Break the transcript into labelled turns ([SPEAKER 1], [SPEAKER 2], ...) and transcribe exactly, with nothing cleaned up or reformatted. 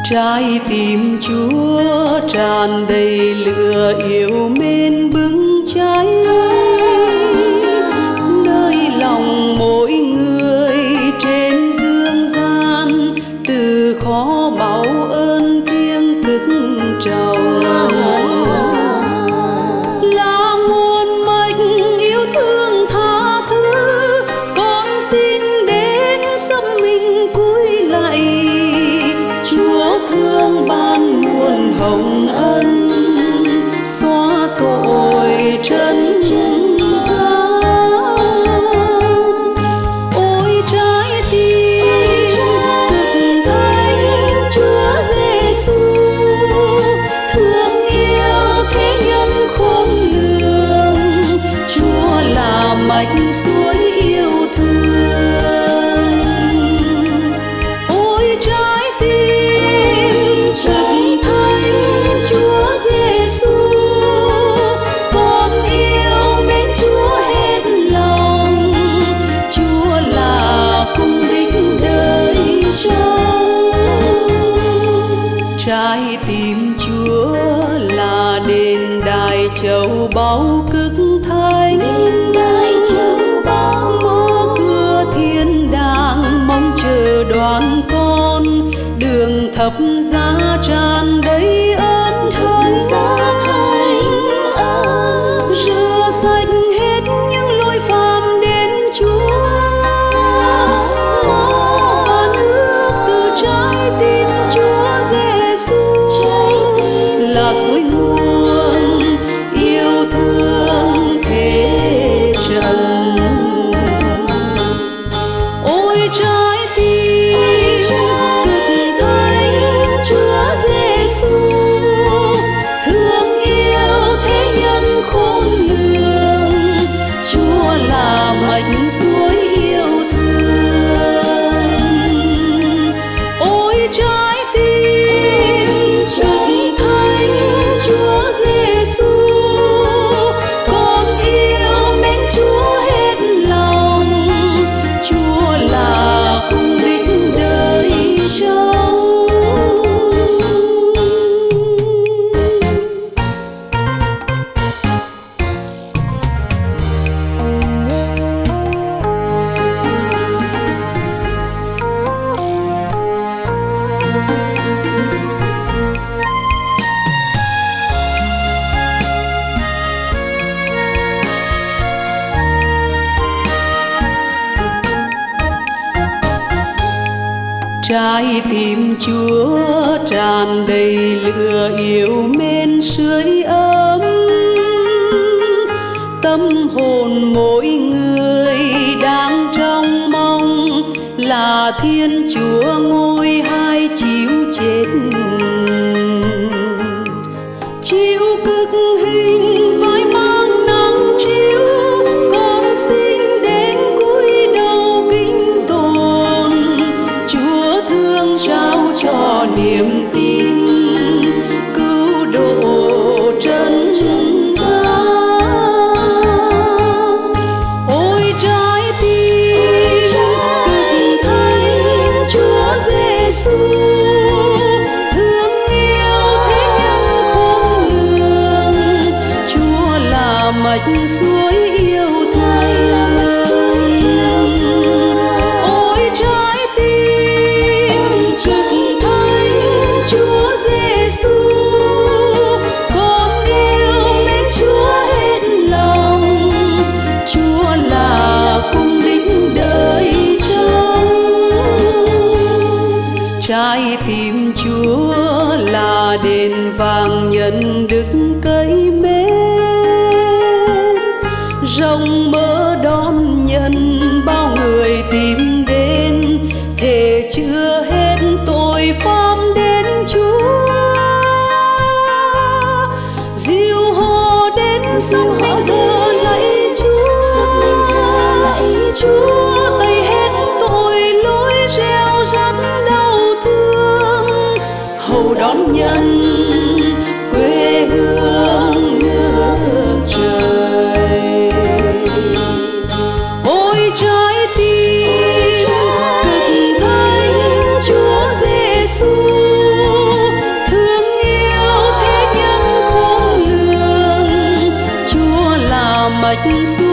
[SPEAKER 1] Trái tim Chúa tràn đầy lửa yêu mến bừng cháy, nơi lòng mỗi người trên dương gian, từ khó báu ơn thiêng thức trầu. Là nguồn mạch yêu thương tha thứ, con xin đến xâm mình cúi lạy. Chúa thương ban nguồn hồng ân, xóa tội trần gian. Ôi trái tim cực thánh Chúa Giêsu, thương yêu thế nhân khôn lường. Chúa là mạch suối yêu thương. Ôi trái tim cực thánh Chúa Giêsu, con yêu mến Chúa hết lòng. Chúa là cung đích đời trong. Trái tim Chúa là đền đài châu báu cực thánh, mở cửa thiên đàng mong chờ đoàn con. Đường thập giá tràn đầy ơn thánh, rửa sạch hết những lỗi phạm đến Chúa. Máu và nước từ trái tim Chúa Giêsu là suối nguồn yêu thương thế trần. Ôi trái tim cực thánh Chúa Giêsu, thương yêu thế nhân khôn lường. Chúa là mạch suối yêu thương. Ôi trái tim cực thánh Chúa Giêsu, con yêu mến Chúa hết lòng. Chúa là cung đích đời trong. Trái tim Chúa tràn đầy lửa yêu mến sưởi ấm. Tâm hồn mỗi người đang trông mong là Thiên Chúa ngôi hai chiếu chết. Chịu cực hình vai mang nắng chiếu, con xin đến cúi đầu kính tôn. Chúa thương trao cho niềm tin, cứu độ trần gian. Ôi trái tim cực thánh Chúa Giêsu, thương yêu thế nhân khôn lường. Chúa là mạch suối yêu thương. Ôi trái tim cực thánh Chúa Giêsu, con yêu mến Chúa hết lòng. Chúa là cung đích đời trong. Trái tim Chúa là đền vàng nhân đức cây mến, rộng mở đón nhận bao người tìm đến. Thể chưa hết tội phạm đến Chúa, dìu họ đến sông mình thờ lạy Chúa. Chúa tẩy hết tội lỗi gieo rắt đau thương, hầu đón nhận quê hương. xuôi